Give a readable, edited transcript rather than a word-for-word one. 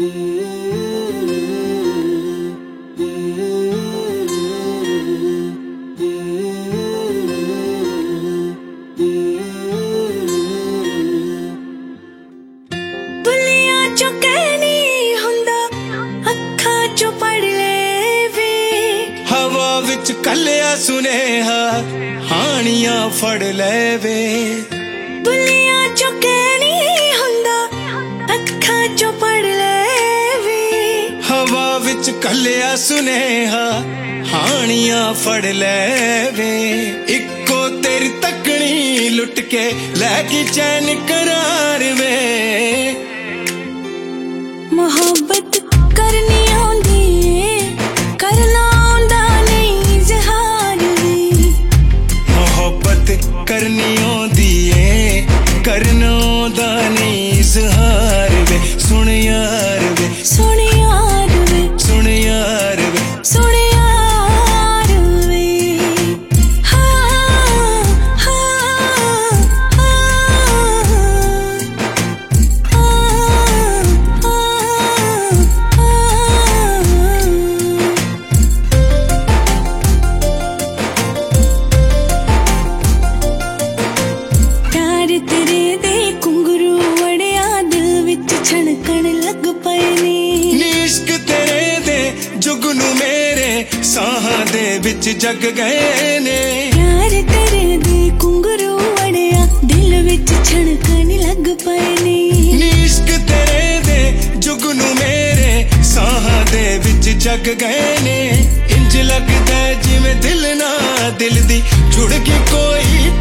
कलिया सुनेहा हानियां फड़ ले वे बुलिया चो कहनी हुंदा अखा चो पढ़ ले वे हवा विच कलिया सुनेहा हानियां फड़ ले वे इक्को तेरी तकनी लुट के लैगी चैन करार वे मोहब्बत करनी आंदी करना करनी आंदी है करना दा नहीं इज़हार वे सुन यार वे सुन यार वे सुन यार वे सुन यार वे हाँ हाँ तेरे दे घुंघरू वड़िया दिल विच छणकण लग पए ने इश्क तेरे दे जुगनू मेरे साहां दे विच जग गए ने प्यार तेरे दे घुंघरू वड़िया दिल विच छणकण लग पए ने इश्क तेरे दे जुगनू मेरे साहां दे विच जग गए ने इंज लगदा जिवें दिल ना दिल दी जुड़ के कोई